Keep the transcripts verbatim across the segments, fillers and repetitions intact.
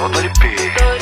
Só do L P.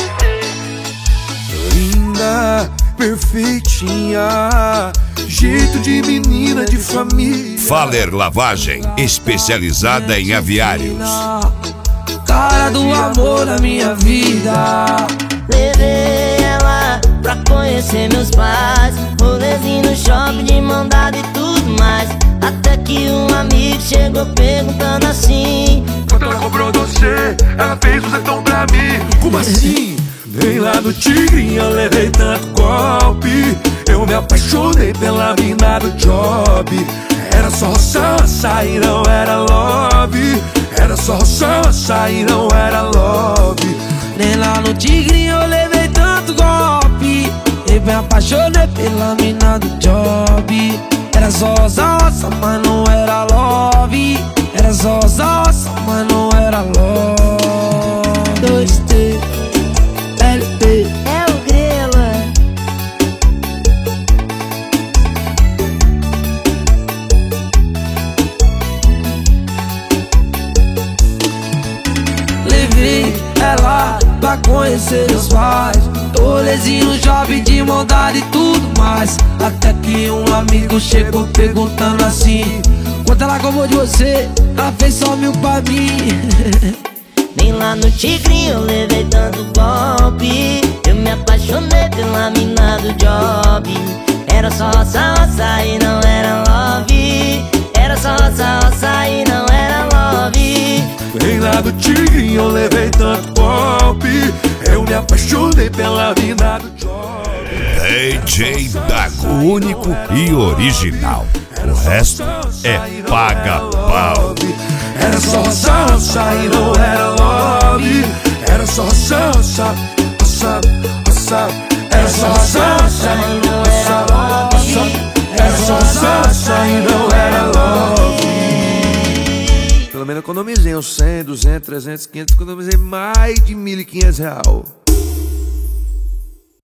Linda, perfeitinha, jeito de menina de família. Faller Lavagem, especializada em aviários. Cara do amor na minha vida. Levei ela pra conhecer meus pais, rolezinho no shopping de mão dada e tudo mais. Até que um amigo chegou perguntando assim: quando ela comprou doce, ela fez um setão pra mim. Como assim? Vem lá no Tigrinho, eu levei tanto golpe. Eu me apaixonei pela mina do job. Era só roça e não era love. Era só roça e não era love. Nem lá no Tigrinho eu levei tanto golpe. Eu me apaixonei pela mina do job. Era só roça, mas não era love. Era só roça, mas não era love. Dois T L P. é o Grela. Levei ela pra conhecer meus pais, rolezinho no shopping de mão dada e tudo mais. Até que um amigo chegou perguntando assim: quanto ela comprou de você? Ela fez só mil pra mim. Nem lá no Tigrinho eu levei tanto golpe. Eu me apaixonei pela mina do job. Era só roça, roça e não era love. Era só roça, roça e não era love. Vem lá do Tigrinho, eu levei tanto golpe. Eu me apaixonei pela mina do job. D J Dago, único e original. O resto é paga-pau. Era só roça, roça e não era love. Era só roça, roça, roça, roça. Era só roça, roça e não era love. Era só roça, roça e não era love. Pelo menos economizei uns cem, duzentos, trezentos, quinhentos. Economizei mais de mil e quinhentos real.